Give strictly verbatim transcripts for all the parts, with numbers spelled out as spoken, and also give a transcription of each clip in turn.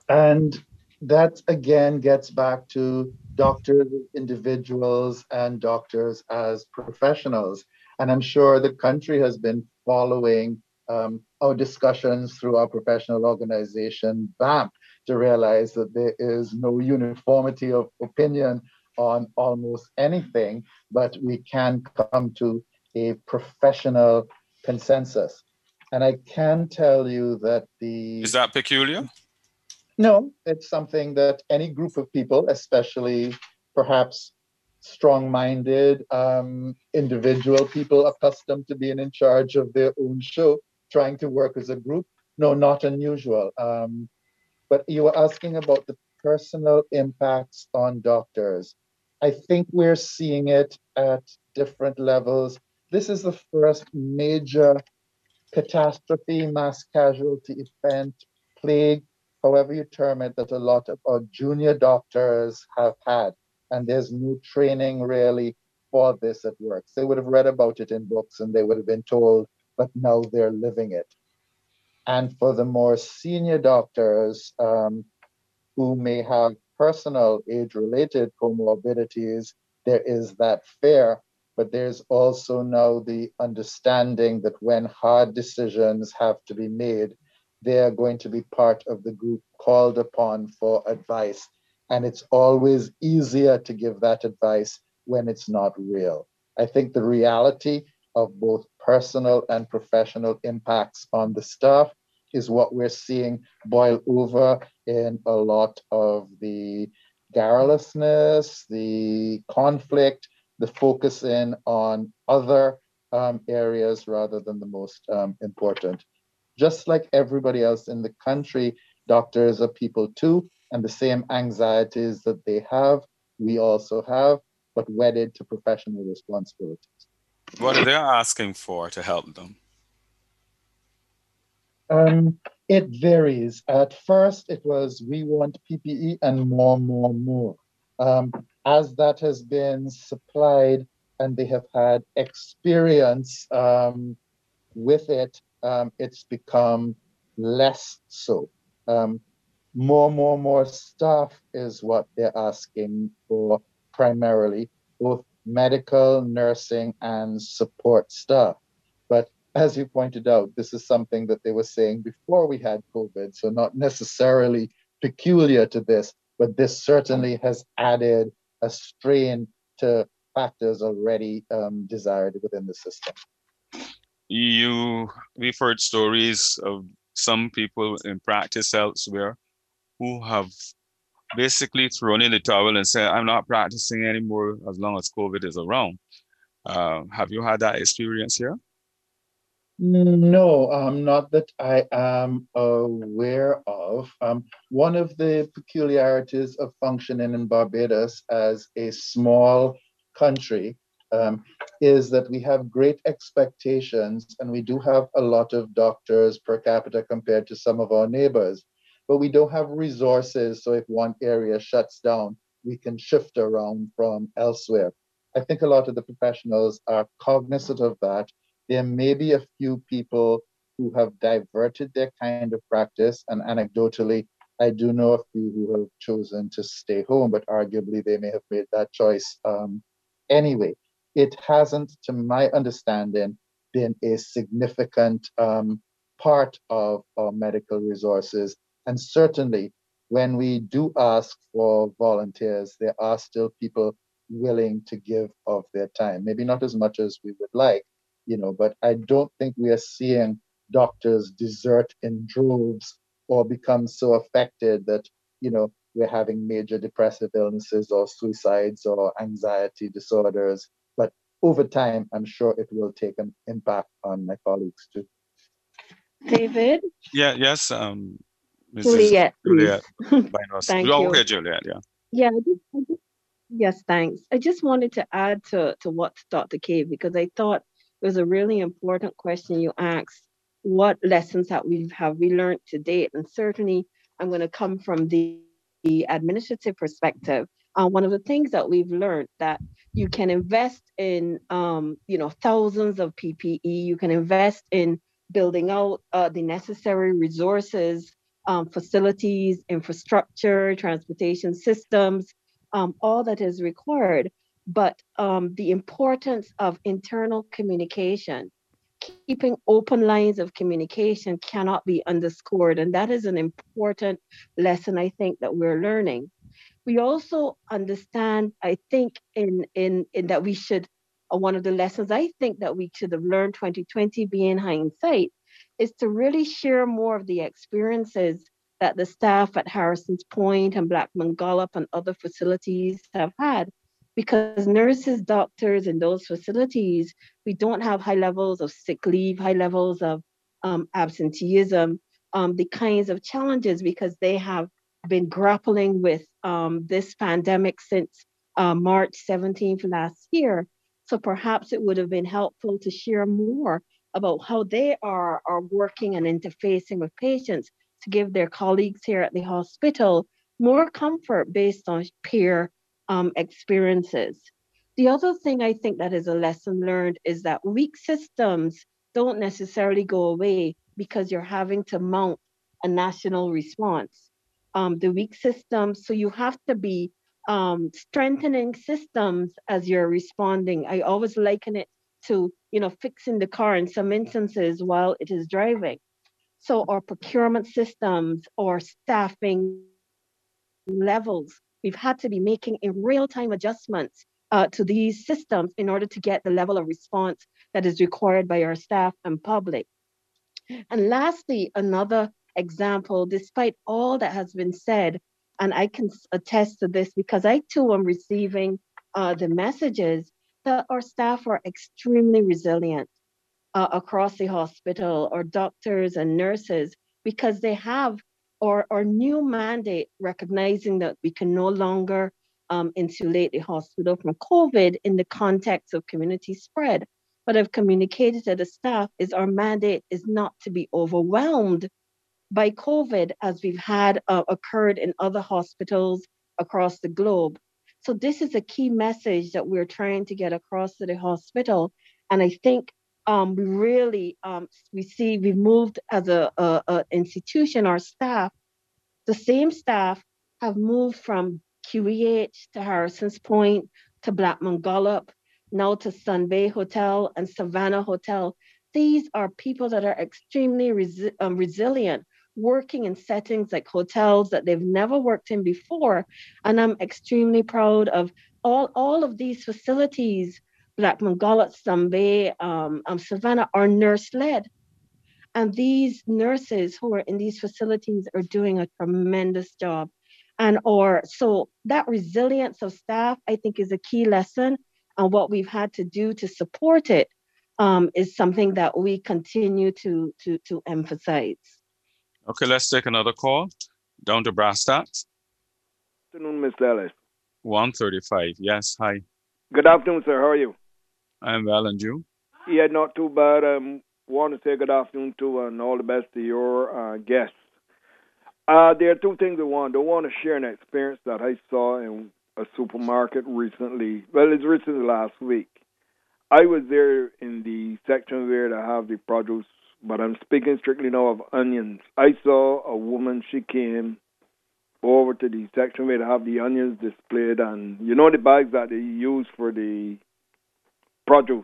And that again gets back to doctors as individuals and doctors as professionals. And I'm sure the country has been following um, our discussions through our professional organization, B A M, to realize that there is no uniformity of opinion on almost anything, but we can come to a professional consensus. And I can tell you that Is the that peculiar? no, it's something that any group of people, especially perhaps strong-minded um, individual people accustomed to being in charge of their own show, trying to work as a group, no, not unusual. Um, but you were asking about the personal impacts on doctors. I think we're seeing it at different levels. This is the first major catastrophe, mass casualty event, plague, however you term it, that a lot of our junior doctors have had. And there's no training really for this at work. They would have read about it in books and they would have been told, but now they're living it. And for the more senior doctors um, who may have personal age related comorbidities, there is that fear. But there's also now the understanding that when hard decisions have to be made, they are going to be part of the group called upon for advice. And it's always easier to give that advice when it's not real. I think the reality of both personal and professional impacts on the staff is what we're seeing boil over in a lot of the garrulousness, the conflict, the focusing on other um, areas rather than the most um, important. Just like everybody else in the country, doctors are people too, and the same anxieties that they have, we also have, but wedded to professional responsibilities. What are they asking for to help them? Um, it varies. At first, it was we want P P E and more, more, more. Um, as that has been supplied and they have had experience um, with it, um, it's become less so. Um, more, more, more staff is what they're asking for primarily, both medical, nursing, and support staff. But as you pointed out, this is something that they were saying before we had COVID, so not necessarily peculiar to this, but this certainly has added a strain to factors already um, desired within the system. You, we've heard stories of some people in practice elsewhere who have basically thrown in the towel and said, I'm not practicing anymore as long as COVID is around. Uh, have you had that experience here? No, um, not that I am aware of. Um, one of the peculiarities of functioning in Barbados as a small country um, is that we have great expectations and we do have a lot of doctors per capita compared to some of our neighbors, but we don't have resources. So if one area shuts down, we can shift around from elsewhere. I think a lot of the professionals are cognizant of that. There may be a few people who have diverted their kind of practice, and anecdotally, I do know a few who have chosen to stay home, but arguably they may have made that choice um, anyway. It hasn't, to my understanding, been a significant um, part of our medical resources. And certainly, when we do ask for volunteers, there are still people willing to give of their time. Maybe not as much as we would like, you know, but I don't think we are seeing doctors desert in droves or become so affected that, you know, we're having major depressive illnesses or suicides or anxiety disorders. But over time, I'm sure it will take an impact on my colleagues too. David? Yeah, yes, um, Missus Juliet, please. Juliet Binos. Thank Oh, you. okay, Juliet, yeah. Yeah, I just, I just, yes, thanks. I just wanted to add to, to what doctor K, because I thought it was a really important question you asked. What lessons that we have we learned to date? And certainly, I'm going to come from the administrative perspective. Uh, one of the things that we've learned that you can invest in, um, you know, thousands of P P E. You can invest in building out uh, the necessary resources um, facilities, infrastructure, transportation systems, um, all that is required. But um, the importance of internal communication, keeping open lines of communication cannot be underscored. And that is an important lesson I think that we're learning. We also understand, I think, in in in that we should. Uh, one of the lessons I think that we should have learned twenty twenty, being hindsight, is to really share more of the experiences that the staff at Harrison's Point and Blackman Gullup and other facilities have had. Because nurses, doctors in those facilities, we don't have high levels of sick leave, high levels of um, absenteeism, um, the kinds of challenges because they have been grappling with um, this pandemic since uh, March seventeenth last year. So perhaps it would have been helpful to share more about how they are, are working and interfacing with patients to give their colleagues here at the hospital more comfort based on peer um, experiences. The other thing I think that is a lesson learned is that weak systems don't necessarily go away because you're having to mount a national response. Um, the weak systems, so you have to be um, strengthening systems as you're responding. I always liken it to, you know, fixing the car in some instances while it is driving. So our procurement systems or staffing levels, we've had to be making in real time adjustments uh, to these systems in order to get the level of response that is required by our staff and public. And lastly, another example, despite all that has been said, and I can attest to this because I too am receiving uh, the messages that our staff are extremely resilient uh, across the hospital, or doctors and nurses, because they have our, our new mandate recognizing that we can no longer um, insulate the hospital from COVID in the context of community spread. But I've communicated to the staff is our mandate is not to be overwhelmed by COVID as we've had uh, occurred in other hospitals across the globe. So this is a key message that we're trying to get across to the hospital. And I think um, we really, um, we see we've moved as a, a, a institution, our staff, the same staff have moved from Q E H to Harrison's Point to Blackman Gullup, now to Sunbay Hotel and Savannah Hotel. These are people that are extremely resi- um, resilient, working in settings like hotels that they've never worked in before. And I'm extremely proud of all, all of these facilities. Blackman Gullup, Sunbay, um, um, Savannah are nurse led. And these nurses who are in these facilities are doing a tremendous job. And or so that resilience of staff, I think, is a key lesson. And what we've had to do to support it um, is something that we continue to to to emphasize. Okay, let's take another call. Down to brass tacks. Good afternoon, Mister Ellis. one thirty-five. Yes, hi. Good afternoon, sir. How are you? I'm well, and you? Yeah, not too bad. Um, want to say good afternoon to and all the best to your uh, guests. Uh, there are two things I want. I want to share an experience that I saw in a supermarket recently. Well, it's recently last week. I was there in the section where they have the produce, but I'm speaking strictly now of onions. I saw a woman, she came over to the section where they have the onions displayed, and you know the bags that they use for the produce.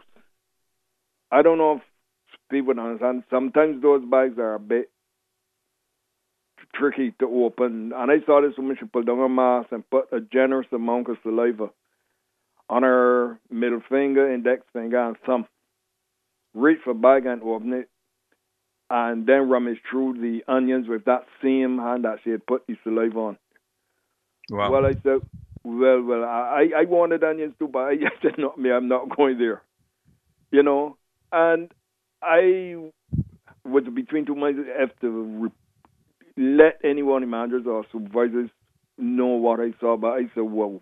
I don't know if people understand. Sometimes those bags are a bit tricky to open. And I saw this woman, she pulled down her mask and put a generous amount of saliva on her middle finger, index finger, and thumb. Reach for bag and open it, and then rummage through the onions with that same hand that she had put the saliva on. Wow. Well, I said, well, well, I, I wanted onions too, but I said, not me, I'm not going there. You know, and I was between two minds. I have to re- let anyone, the managers or supervisors, know what I saw. But I said, well,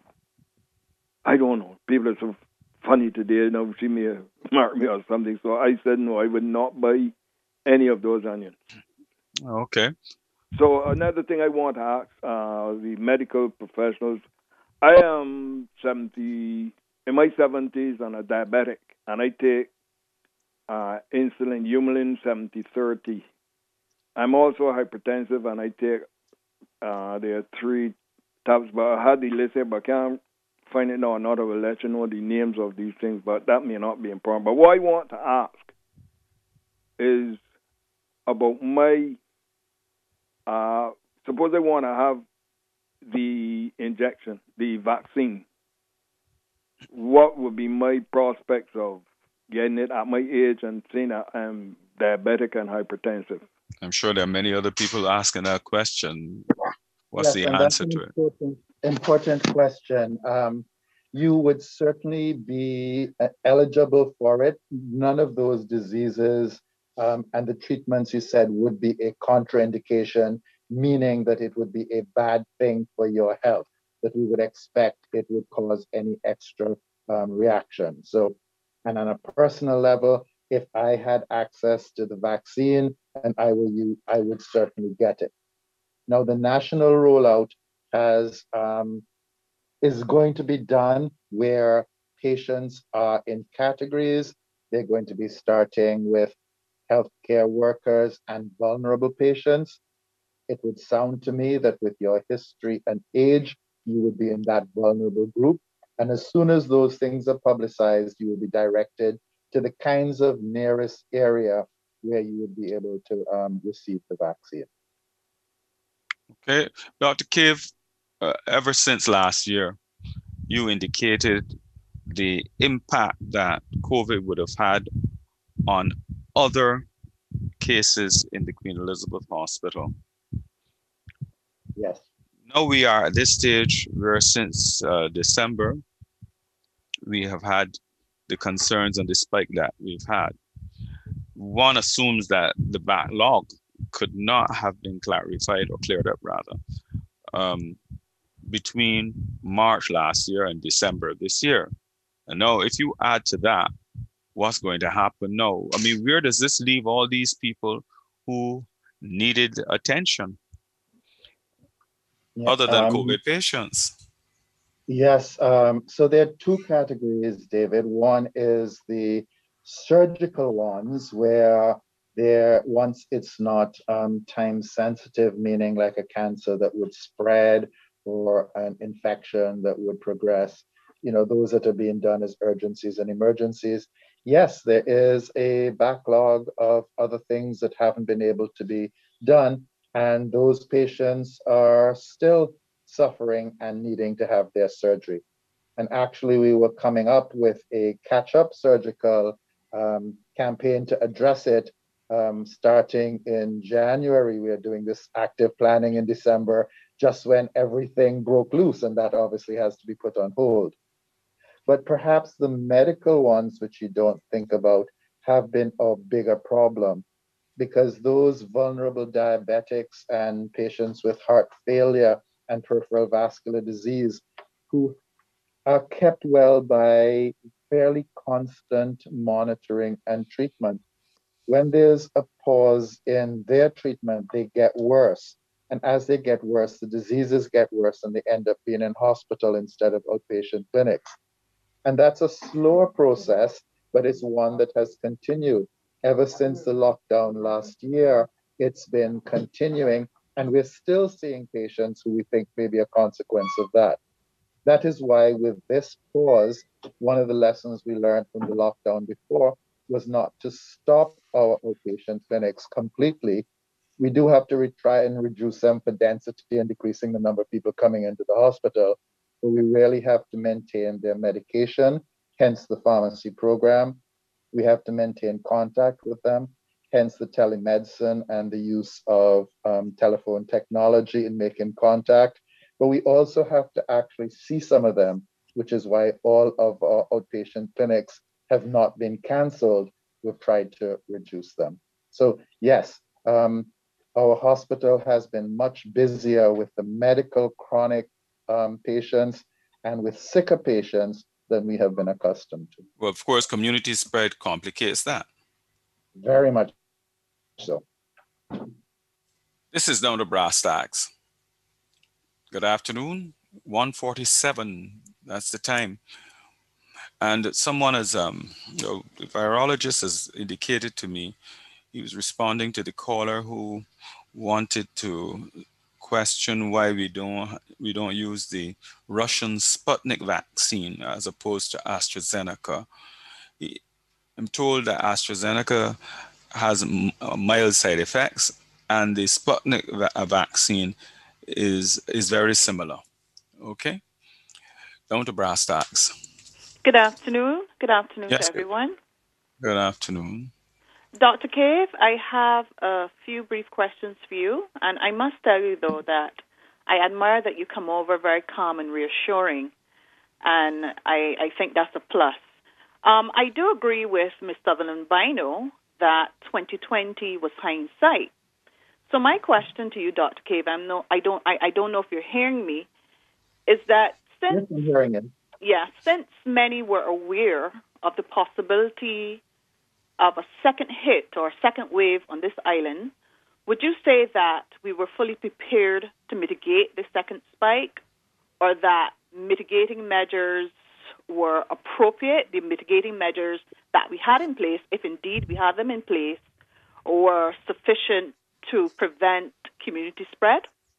I don't know. People are so funny today. You know, she may mark me or something. So I said, no, I would not buy any of those onions. Okay. So another thing I want to ask uh, the medical professionals. I am seventy, in my seventies, and a diabetic, and I take uh, insulin, Humulin seventy thirty. I'm also hypertensive, and I take uh, there are three tablets, but I had the list here, but I can't find it now. Not I will let you know the names of these things, but that may not be important. But what I want to ask is about my, uh, suppose I want to have the injection, the vaccine. What would be my prospects of getting it at my age and seeing that I'm diabetic and hypertensive? I'm sure there are many other people asking that question. What's Yes, the and that's answer an to it? important, important question. Um, you would certainly be uh, eligible for it. None of those diseases um, and the treatments you said would be a contraindication, meaning that it would be a bad thing for your health, that we would expect it would cause any extra um, reaction. So, and on a personal level, if I had access to the vaccine and I were you, I would certainly get it. Now, the national rollout has um, is going to be done where patients are in categories. They're going to be starting with healthcare workers and vulnerable patients. It would sound to me that with your history and age, you would be in that vulnerable group. And as soon as those things are publicized, you will be directed to the kinds of nearest area where you would be able to um, receive the vaccine. Okay, Doctor Cave, uh, ever since last year, you indicated the impact that COVID would have had on other cases in the Queen Elizabeth Hospital. Yes. Now we are at this stage where since uh, December, we have had the concerns and the spike that we've had. One assumes that the backlog could not have been clarified or cleared up rather um, between March last year and December this year. And now if you add to that, what's going to happen now? I mean, where does this leave all these people who needed attention Yeah. other than Um, COVID patients? Yes, um, so there are two categories, David. One is the surgical ones where there, once it's not um, time sensitive, meaning like a cancer that would spread or an infection that would progress, you know, those that are being done as urgencies and emergencies. Yes, there is a backlog of other things that haven't been able to be done, and those patients are still suffering and needing to have their surgery. And actually, we were coming up with a catch up surgical um, campaign to address it um, starting in January. We are doing this active planning in December, just when everything broke loose, and that obviously has to be put on hold. But perhaps the medical ones, which you don't think about, have been a bigger problem because those vulnerable diabetics and patients with heart failure and peripheral vascular disease who are kept well by fairly constant monitoring and treatment. When there's a pause in their treatment, they get worse. And as they get worse, the diseases get worse and they end up being in hospital instead of outpatient clinics. And that's a slower process, but it's one that has continued. Ever since the lockdown last year, it's been continuing, and we're still seeing patients who we think may be a consequence of that. That is why, with this pause, one of the lessons we learned from the lockdown before was not to stop our outpatient clinics completely. We do have to re- try and reduce them for density and decreasing the number of people coming into the hospital, but we really have to maintain their medication, hence the pharmacy program. We have to maintain contact with them, hence the telemedicine and the use of um, telephone technology in making contact. But we also have to actually see some of them, which is why all of our outpatient clinics have not been canceled. We've tried to reduce them. So yes, um, our hospital has been much busier with the medical chronic um, patients and with sicker patients than we have been accustomed to. Well, of course, community spread complicates that. Very much so. This is down to brass tacks. Good afternoon, one forty-seven, that's the time. And someone has, um, you know, the virologist has indicated to me he was responding to the caller who wanted to question why we don't we don't use the Russian Sputnik vaccine as opposed to AstraZeneca. He, I'm told that AstraZeneca has m- uh, mild side effects, and the Sputnik va- vaccine is is very similar. Okay, down to brass tacks. Good afternoon. Good afternoon to Yes, good, everyone. good afternoon. Doctor Cave, I have a few brief questions for you, and I must tell you, though, that I admire that you come over very calm and reassuring, and I, I think that's a plus. Um, I do agree with Miz Sutherland Bino that twenty twenty was hindsight. So my question to you, Doctor Cave, I'm no, I don't, I, I don't know if you're hearing me, is that since Yes, I'm hearing it. yeah, since many were aware of the possibility of a second hit or a second wave on this island, would you say that we were fully prepared to mitigate the second spike, or that mitigating measures were appropriate, the mitigating measures that we had in place, if indeed we had them in place, were sufficient to prevent community spread?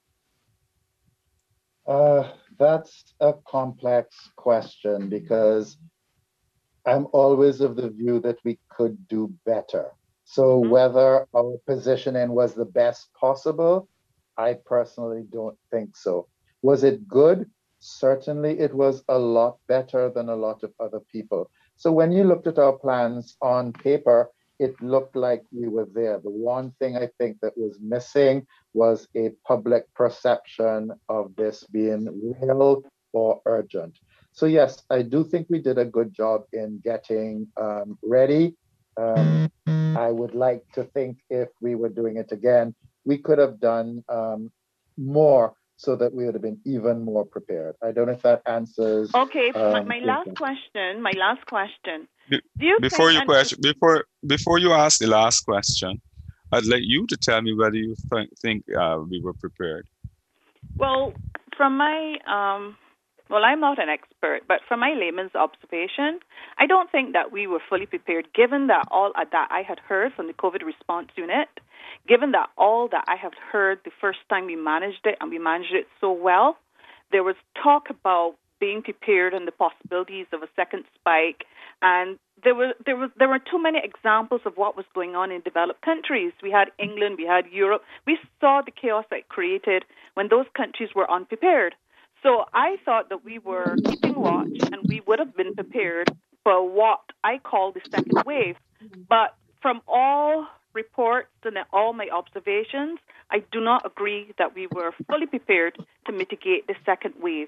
Uh, that's a complex question because I'm always of the view that we could do better. So Mm-hmm. whether our positioning was the best possible, I personally don't think so. Was it good? Certainly it was a lot better than a lot of other people. So when you looked at our plans on paper, it looked like we were there. The one thing I think that was missing was a public perception of this being real or urgent. So yes, I do think we did a good job in getting um, ready. Um, I would like to think if we were doing it again, we could have done um, more so that we would have been even more prepared. I don't know if that answers. Okay, my, Um, my last question, my last question. Be- Do you Before think, you and, question, before before you ask the last question, I'd like you to tell me whether you think think uh, we were prepared. well, from my, um, well, I'm not an expert, but from my layman's observation, I don't think that we were fully prepared, given that all uh, that I had heard from the COVID response unit, given that all that I have heard the first time we managed it, and we managed it so well. There was talk about being prepared and the possibilities of a second spike, and there were there was there were too many examples of what was going on in developed countries. We had England, we had Europe. We saw the chaos that it created when those countries were unprepared. So I thought that we were keeping watch, and we would have been prepared for what I call the second wave. But from all reports and all my observations, I do not agree that we were fully prepared to mitigate the second wave.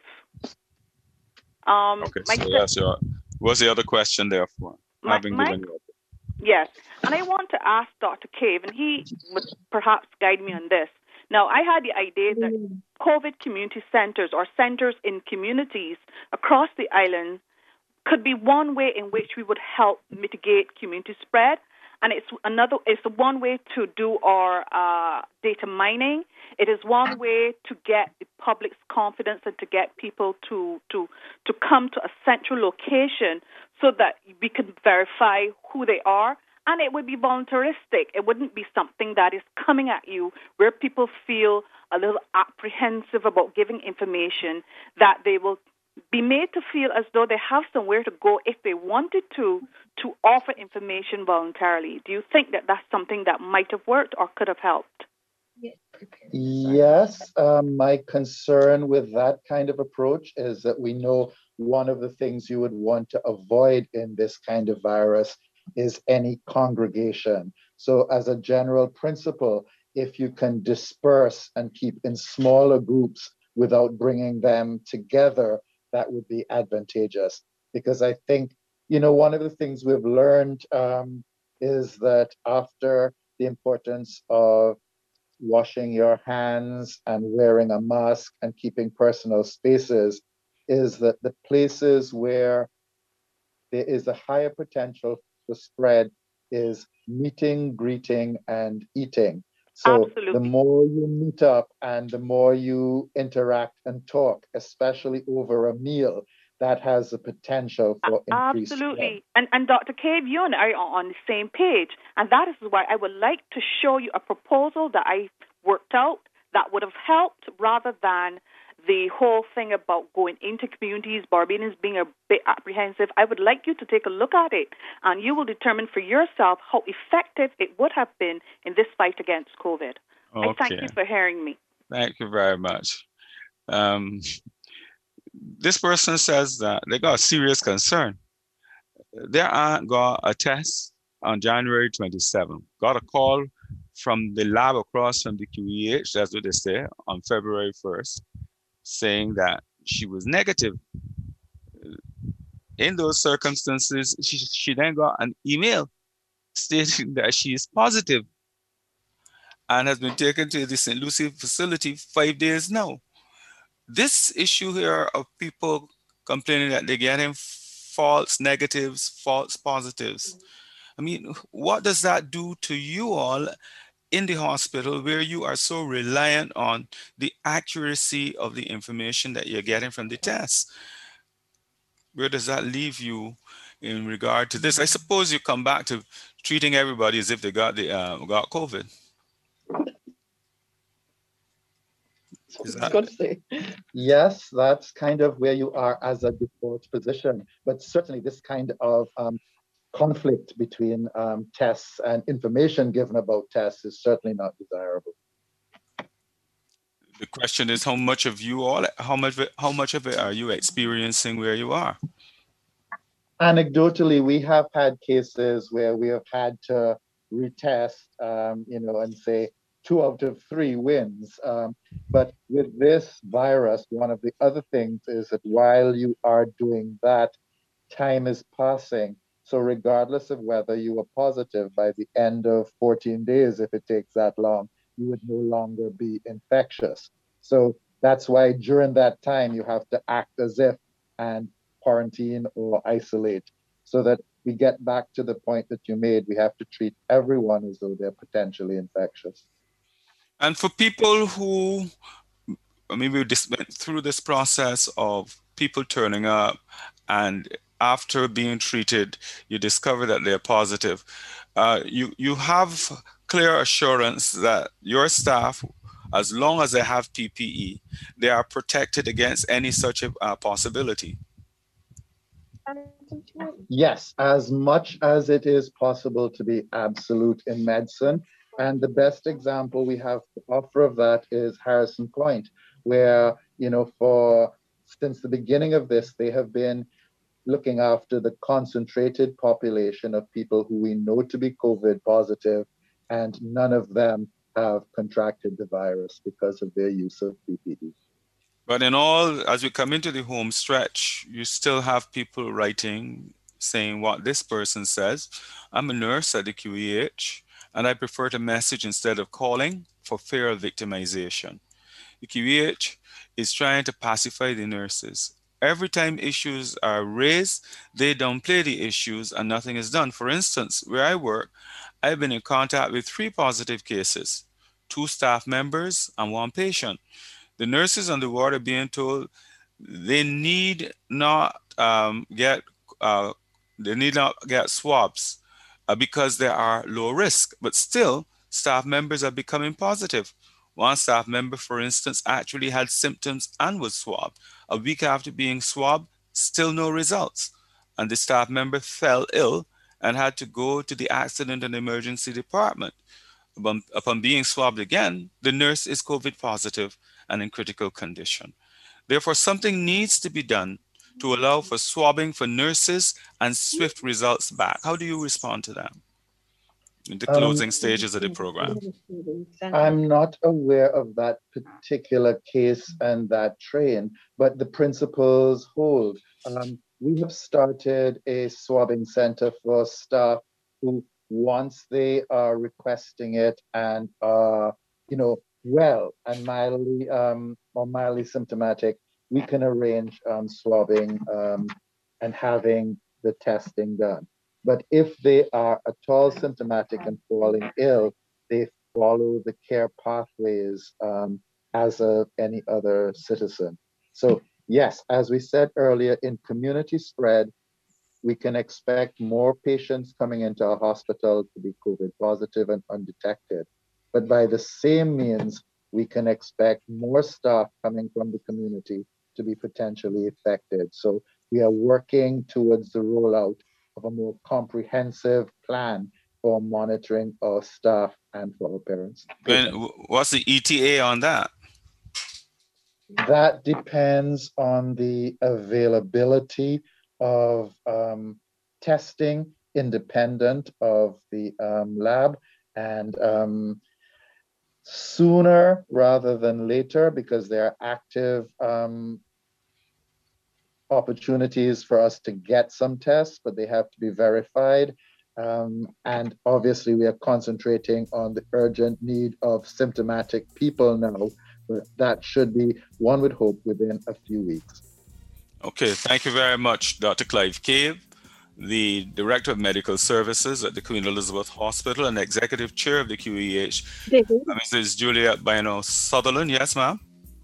Um, Okay, my, so that's your. What's the other question therefore? my, Having my, given you. yes, and I want to ask Doctor Cave, and he would perhaps guide me on this. Now, I had the idea that COVID community centers or centers in communities across the island could be one way in which we would help mitigate community spread. And it's another, it's one way to do our uh, data mining. It is one way to get the public's confidence and to get people to, to, to come to a central location so that we can verify who they are. And it would be voluntaristic. It wouldn't be something that is coming at you where people feel a little apprehensive about giving information, that they will be made to feel as though they have somewhere to go if they wanted to, to offer information voluntarily. Do you think that that's something that might have worked or could have helped? Yes, um, my concern with that kind of approach is that we know one of the things you would want to avoid in this kind of virus is any congregation. So as a general principle, if you can disperse and keep in smaller groups without bringing them together, that would be advantageous. Because I think, you know, one of the things we've learned um, is that after the importance of washing your hands and wearing a mask and keeping personal spaces, is that the places where there is a higher potential for spread is meeting, greeting, and eating. So Absolutely. the more you meet up and the more you interact and talk, especially over a meal, that has the potential for increased Absolutely. spread. And, and Doctor Cave, you and I are on the same page. And that is why I would like to show you a proposal that I worked out that would have helped rather than the whole thing about going into communities, Barbadians being a bit apprehensive. I would like you to take a look at it, and you will determine for yourself how effective it would have been in this fight against COVID. Okay. I thank you for hearing me. Thank you very much. Um, this person says that they got a serious concern. Their aunt got a test on January twenty-seventh, got a call from the lab across from the Q E H, that's what they say, on February first, saying that she was negative. In those circumstances, she, she then got an email stating that she is positive and has been taken to the Saint Lucie facility five days now. This issue here of people complaining that they're getting false negatives, false positives. I mean, what does that do to you all in the hospital where you are so reliant on the accuracy of the information that you're getting from the tests? Where does that leave you in regard to this? I suppose you come back to treating everybody as if they got the uh, got COVID. Is that... Yes, that's kind of where you are as a default position. But certainly this kind of um, conflict between um, tests and information given about tests is certainly not desirable. The question is, how much of you all, how much, how much of it are you experiencing where you are? Anecdotally, we have had cases where we have had to retest, um, you know, and say two out of three wins. Um, but with this virus, one of the other things is that while you are doing that, time is passing. So regardless of whether you are positive, by the end of fourteen days, if it takes that long, you would no longer be infectious. So that's why during that time, you have to act as if and quarantine or isolate, so that we get back to the point that you made. We have to treat everyone as though they're potentially infectious. And for people who, I mean, we just went through this process of people turning up, and after being treated, you discover that they're positive. Uh, you, you have clear assurance that your staff, as long as they have P P E, they are protected against any such a uh, possibility. Yes, as much as it is possible to be absolute in medicine. And the best example we have to offer of that is Harrison Point, where, you know, for since the beginning of this, they have been looking after the concentrated population of people who we know to be COVID positive, and none of them have contracted the virus because of their use of P P E. But in all, as we come into the home stretch, you still have people writing, saying what this person says. I'm a nurse at the Q E H, and I prefer to message instead of calling for fear of victimization. The Q E H is trying to pacify the nurses. Every time issues are raised, they downplay the issues and nothing is done. For instance, where I work, I've been in contact with three positive cases, two staff members and one patient. The nurses on the ward are being told they need not um, get uh, they need not get swabs uh, because they are low risk, but still staff members are becoming positive. One staff member, for instance, actually had symptoms and was swabbed. A week after being swabbed, still no results. And the staff member fell ill and had to go to the accident and emergency department. Upon, upon being swabbed again, the nurse is COVID positive and in critical condition. Therefore, something needs to be done to allow for swabbing for nurses and swift results back. How do you respond to that in the closing um, stages of the program? I'm not aware of that particular case and that train, but the principles hold. Um, we have started a swabbing center for staff who, once they are requesting it and are, you know, well and mildly um, or mildly symptomatic, we can arrange um, swabbing um, and having the testing done. But if they are at all symptomatic and falling ill, they follow the care pathways um, as a, any other citizen. So yes, as we said earlier, in community spread, we can expect more patients coming into our hospital to be COVID positive and undetected. But by the same means, we can expect more staff coming from the community to be potentially affected. So we are working towards the rollout of a more comprehensive plan for monitoring our staff and for our parents. And what's the E T A on that? That depends on the availability of um, testing independent of the um, lab, and um, sooner rather than later, because there are active um, opportunities for us to get some tests, but they have to be verified. Um, and obviously we are concentrating on the urgent need of symptomatic people now. But that should be, one would hope, within a few weeks. Okay, thank you very much, Doctor Clive Cave, the Director of Medical Services at the Queen Elizabeth Hospital and Executive Chair of the Q E H. David? Missus Juliet Bino Sutherland. Yes, ma'am?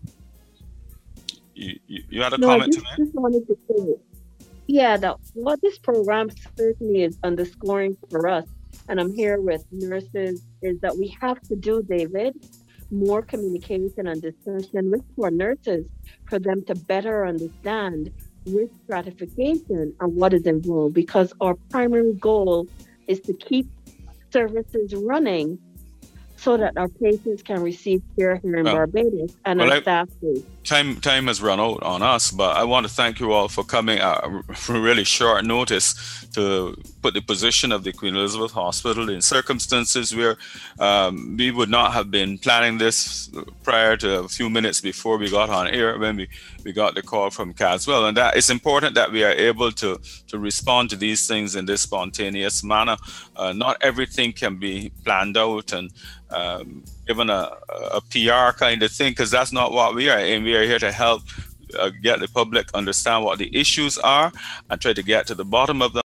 You, you, you had a no, comment I just, to make? just wanted to say, yeah, that what this program certainly is underscoring for us, and I'm here with nurses, is that we have to do, David, more communication and discussion with our nurses for them to better understand risk stratification and what is involved, because our primary goal is to keep services running so that our patients can receive care here in well, Barbados and well, our I, staff too. Time, time has run out on us, but I want to thank you all for coming at a really short notice to put the position of the Queen Elizabeth Hospital in circumstances where um, we would not have been planning this prior to a few minutes before we got on air when we, we got the call from Caswell. And that it's important that we are able to, to respond to these things in this spontaneous manner. Uh, not everything can be planned out and um, given a, a P R kind of thing, because that's not what we are. And we are here to help uh, get the public understand what the issues are and try to get to the bottom of them.